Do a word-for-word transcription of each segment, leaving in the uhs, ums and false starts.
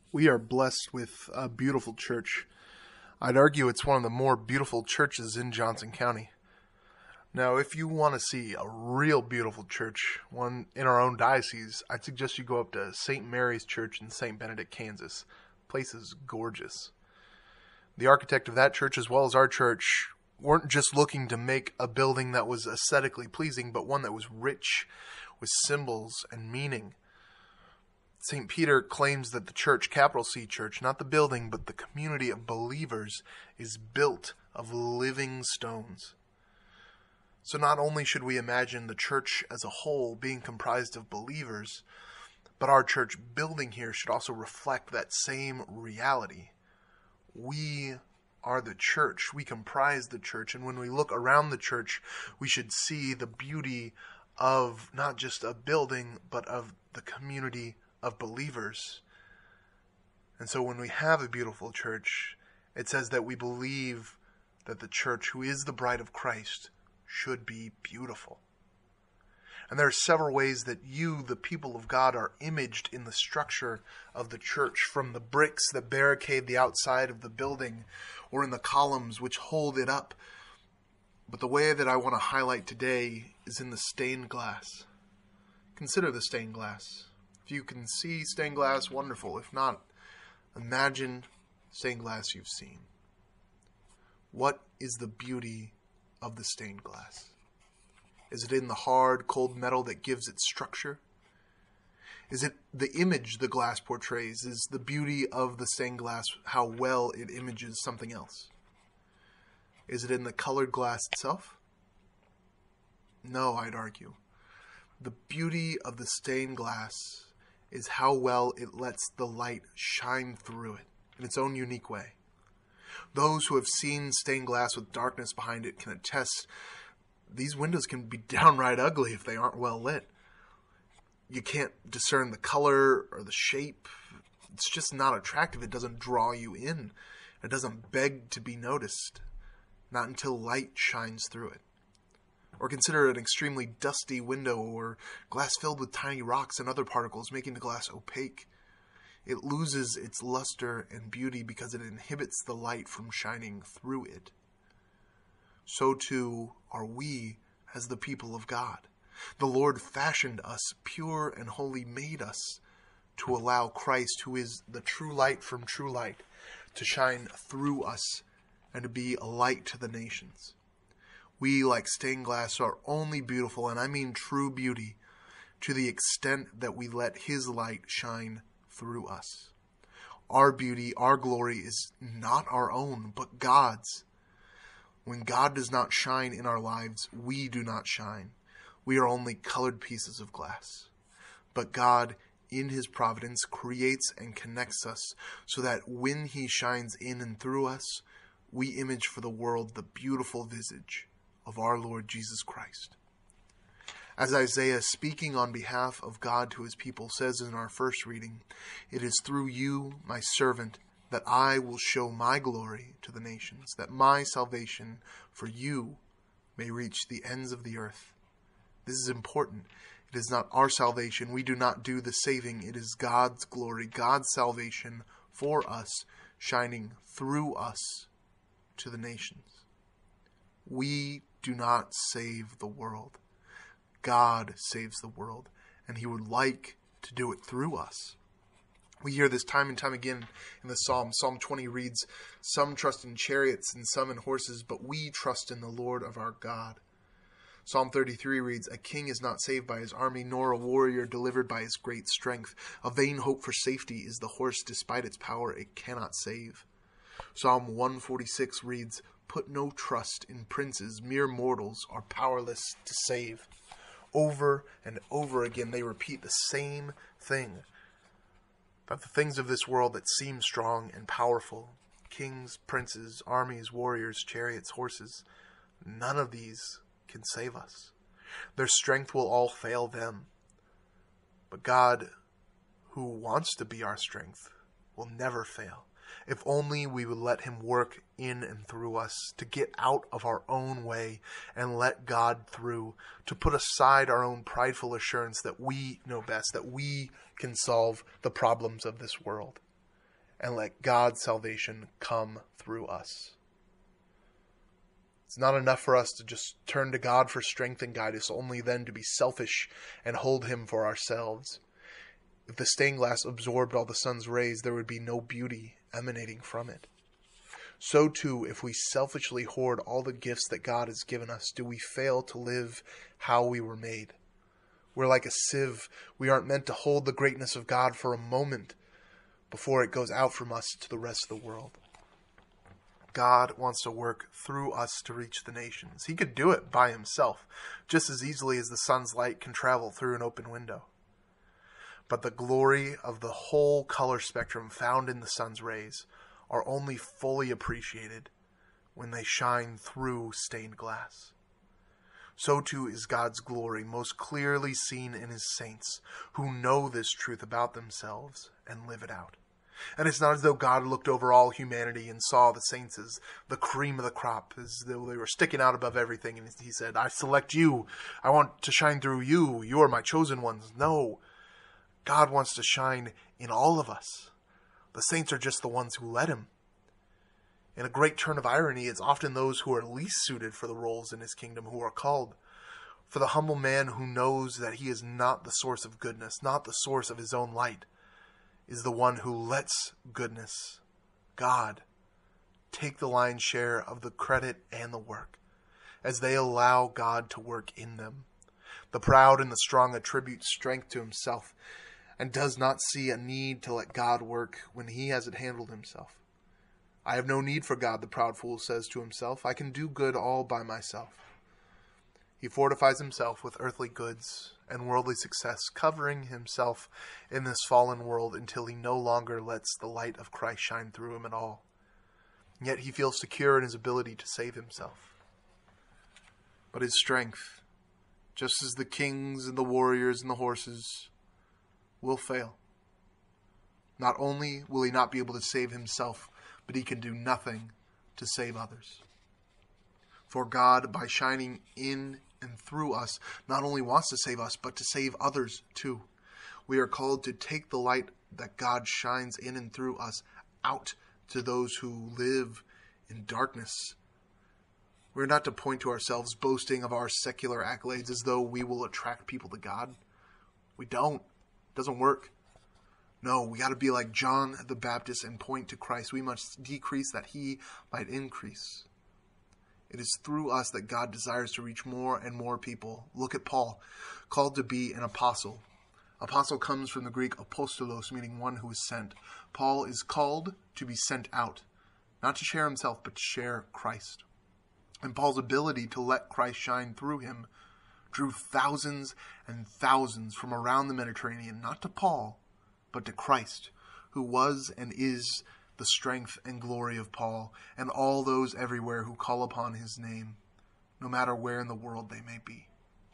We are blessed with a beautiful church. I'd argue it's one of the more beautiful churches in Johnson County. Now, if you want to see a real beautiful church, one in our own diocese, I'd suggest you go up to Saint Mary's Church in Saint Benedict, Kansas. The place is gorgeous. The architect of that church, as well as our church, weren't just looking to make a building that was aesthetically pleasing, but one that was rich with symbols and meaning. Saint Peter claims that the church, capital C church, not the building, but the community of believers, is built of living stones. So not only should we imagine the church as a whole being comprised of believers, but our church building here should also reflect that same reality. We are the church. We comprise the church. And when we look around the church, we should see the beauty of not just a building, but of the community of believers. And so when we have a beautiful church, it says that we believe that the church, who is the bride of Christ, should be beautiful. And there are several ways that you, the people of God, are imaged in the structure of the church, from the bricks that barricade the outside of the building or in the columns which hold it up. But the way that I want to highlight today is in the stained glass. Consider the stained glass. If you can see stained glass, wonderful. If not, imagine stained glass you've seen. What is the beauty of the stained glass? Is it in the hard, cold metal that gives it structure? Is it the image the glass portrays? Is the beauty of the stained glass how well it images something else? Is it in the colored glass itself? No, I'd argue. The beauty of the stained glass is how well it lets the light shine through it in its own unique way. Those who have seen stained glass with darkness behind it can attest these windows can be downright ugly if they aren't well lit. You can't discern the color or the shape. It's just not attractive. It doesn't draw you in. It doesn't beg to be noticed. Not until light shines through it. Or consider an extremely dusty window or glass filled with tiny rocks and other particles, making the glass opaque. It loses its luster and beauty because it inhibits the light from shining through it. So too are we as the people of God. The Lord fashioned us, pure and holy, made us to allow Christ, who is the true light from true light, to shine through us and to be a light to the nations. We, like stained glass, are only beautiful, and I mean true beauty, to the extent that we let His light shine through us. Our beauty, our glory is not our own, but God's. When God does not shine in our lives, we do not shine. We are only colored pieces of glass. But God, in His providence, creates and connects us so that when He shines in and through us, we image for the world the beautiful visage of our Lord Jesus Christ. As Isaiah, speaking on behalf of God to His people, says in our first reading, "It is through you, my servant, that I will show my glory to the nations, that my salvation for you may reach the ends of the earth." This is important. It is not our salvation. We do not do the saving. It is God's glory, God's salvation for us, shining through us to the nations. We do not save the world. God saves the world, and He would like to do it through us. We hear this time and time again in the Psalm. Psalm twenty reads, "Some trust in chariots and some in horses, but we trust in the Lord of our God." Psalm thirty-three reads, "A king is not saved by his army, nor a warrior delivered by his great strength. A vain hope for safety is the horse, despite its power it cannot save." Psalm one forty-six reads, "Put no trust in princes, mere mortals are powerless to save." Over and over again they repeat the same thing. That the things of this world that seem strong and powerful, kings, princes, armies, warriors, chariots, horses, none of these can save us. Their strength will all fail them. But God, who wants to be our strength, will never fail. If only we would let Him work in and through us, to get out of our own way and let God through, to put aside our own prideful assurance that we know best, that we can solve the problems of this world. and let God's salvation come through us. It's not enough for us to just turn to God for strength and guidance, only then to be selfish and hold Him for ourselves. If the stained glass absorbed all the sun's rays, there would be no beauty emanating from it. So too, if we selfishly hoard all the gifts that God has given us, do we fail to live how we were made. We're like a sieve. We aren't meant to hold the greatness of God for a moment before it goes out from us to the rest of the world. God wants to work through us to reach the nations. He could do it by Himself, just as easily as the sun's light can travel through an open window. But the glory of the whole color spectrum found in the sun's rays are only fully appreciated when they shine through stained glass. So too is God's glory most clearly seen in His saints, who know this truth about themselves and live it out. And it's not as though God looked over all humanity and saw the saints as the cream of the crop, as though they were sticking out above everything, and He said, I select you, I want to shine through you, you are my chosen ones. No, God wants to shine in all of us. The saints are just the ones who let Him. In a great turn of irony, it's often those who are least suited for the roles in His kingdom who are called. For the humble man who knows that he is not the source of goodness, not the source of his own light, is the one who lets goodness, God, take the lion's share of the credit and the work, as they allow God to work in them. The proud and the strong attribute strength to himself, and does not see a need to let God work when he hasn't handled himself. I have no need for God, the proud fool says to himself. I can do good all by myself. He fortifies himself with earthly goods and worldly success, covering himself in this fallen world until he no longer lets the light of Christ shine through him at all. Yet he feels secure in his ability to save himself. But his strength, just as the kings and the warriors and the horses, will fail. Not only will he not be able to save himself, but he can do nothing to save others. For God, by shining in and through us, not only wants to save us, but to save others too. We are called to take the light that God shines in and through us out to those who live in darkness. We're not to point to ourselves, boasting of our secular accolades as though we will attract people to God. We don't. It doesn't work. No, we got to be like John the Baptist and point to Christ. We must decrease that he might increase. It is through us that God desires to reach more and more people. Look at Paul, called to be an apostle. Apostle comes from the Greek apostolos, meaning one who is sent. Paul is called to be sent out, not to share himself, but to share Christ. And Paul's ability to let Christ shine through him drew thousands and thousands from around the Mediterranean, not to Paul, but to Christ, who was and is the strength and glory of Paul, and all those everywhere who call upon his name, no matter where in the world they may be.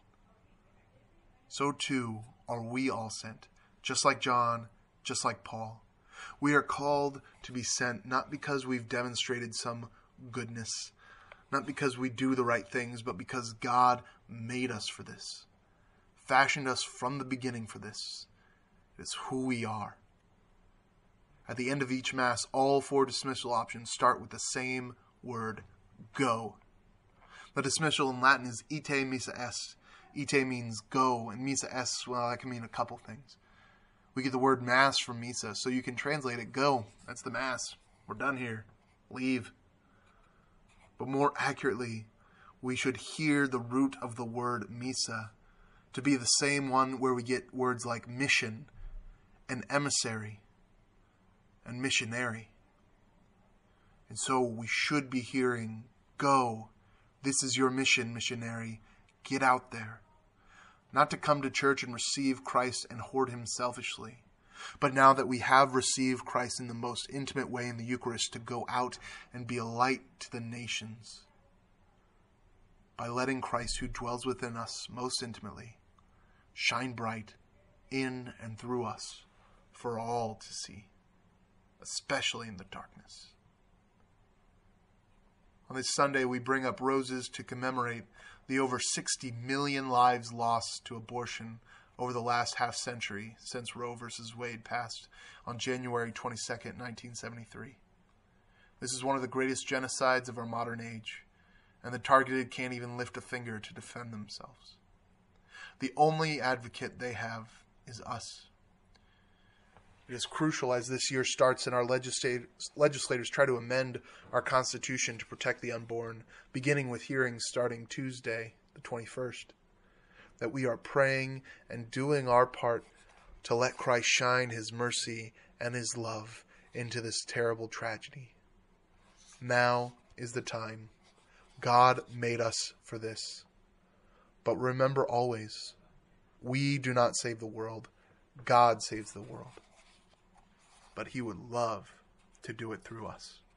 So too are we all sent, just like John, just like Paul. We are called to be sent not because we've demonstrated some goodness, not because we do the right things, but because God made us for this, fashioned us from the beginning for this. It is who we are. At the end of each Mass, all four dismissal options start with the same word, go. The dismissal in Latin is ite missa est. Ite means go, and missa est, well, that can mean a couple things. We get the word Mass from missa, so you can translate it, go. That's the Mass. We're done here. Leave. But more accurately, we should hear the root of the word missa to be the same one where we get words like mission and emissary and missionary. And so we should be hearing, go, this is your mission, missionary, get out there. Not to come to church and receive Christ and hoard him selfishly, but now that we have received Christ in the most intimate way in the Eucharist, to go out and be a light to the nations by letting Christ, who dwells within us most intimately, shine bright in and through us for all to see, especially in the darkness. On this Sunday, we bring up roses to commemorate the over sixty million lives lost to abortion over the last half century since Roe versus Wade passed on January twenty-second, nineteen seventy-three. This is one of the greatest genocides of our modern age, and the targeted can't even lift a finger to defend themselves. The only advocate they have is us. It is crucial as this year starts and our legislat- legislators try to amend our Constitution to protect the unborn, beginning with hearings starting Tuesday, the twenty-first, that we are praying and doing our part to let Christ shine his mercy and his love into this terrible tragedy. Now is the time. God made us for this. But remember always, we do not save the world. God saves the world. But he would love to do it through us.